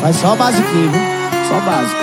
Faz só o basiquinho, viu? Só o básico.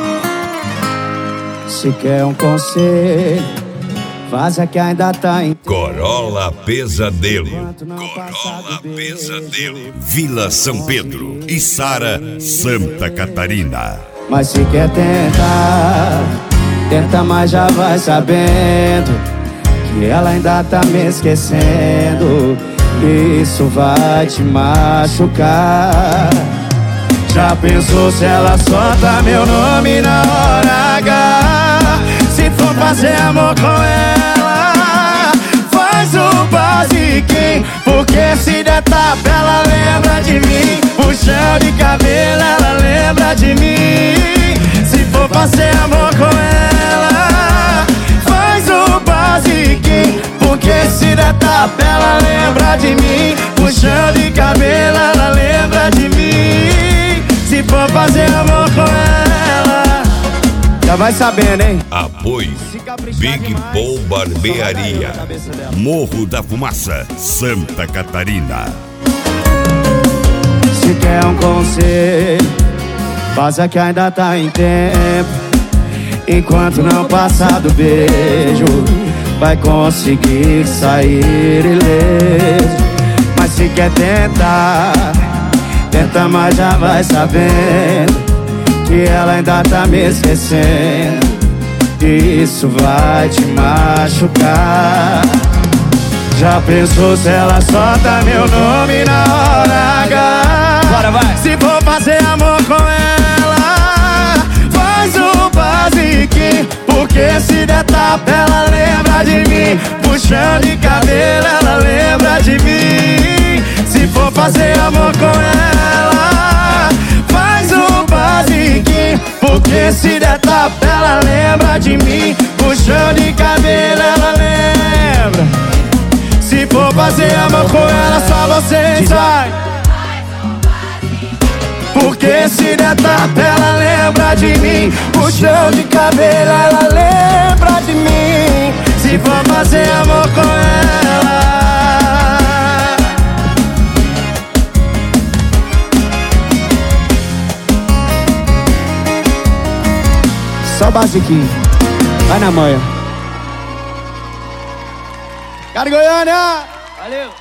Se quer um conselho, faça que ainda tá em Corolla Pesadelo. Corolla Pesadelo. Vila São Pedro, Içara, Santa Catarina. Mas se quer tentar, tenta, mas já vai sabendo que ela ainda tá me esquecendo. Isso vai te machucar. Já pensou se ela solta meu nome na hora H? Se for fazer amor com ela, faz o basiquinho, porque se der tapa ela lembra de mim. Puxão de cabelo ela lembra de mim. Se for fazer amor com ela, faz o basiquinho, porque se der tapa ela lembra de mim. Puxão de cabelo ela lembra de mim. Se for fazer amor com ela, já vai sabendo, hein? Apoio Big Paul Barbearia, Morro da Fumaça, Santa Catarina. Se quer um conselho, faça que ainda tá em tempo. Enquanto não passar do beijo, vai conseguir sair ileso. Mas se quer tentar, tenta, mas já vai sabendo que ela ainda tá me esquecendo. Isso vai te machucar. Já pensou se ela solta meu nome na hora H? Bora, vai! Se for fazer amor com ela, faz o basiquinho, porque se der tapa ela lembra de mim. Puxão de cabelo ela lembra de mim. Se for fazer amor com ela, faz o basiquinho, porque se der tapa ela lembra de mim. Puxão de cabelo ela lembra. Se for fazer amor com ela, só você sai. Porque se der tapa ela lembra de mim. Puxão de cabelo ela lembra de mim. Se for fazer amor com ela, só basiquinho, vai na manha. Cara Goiânia! Valeu!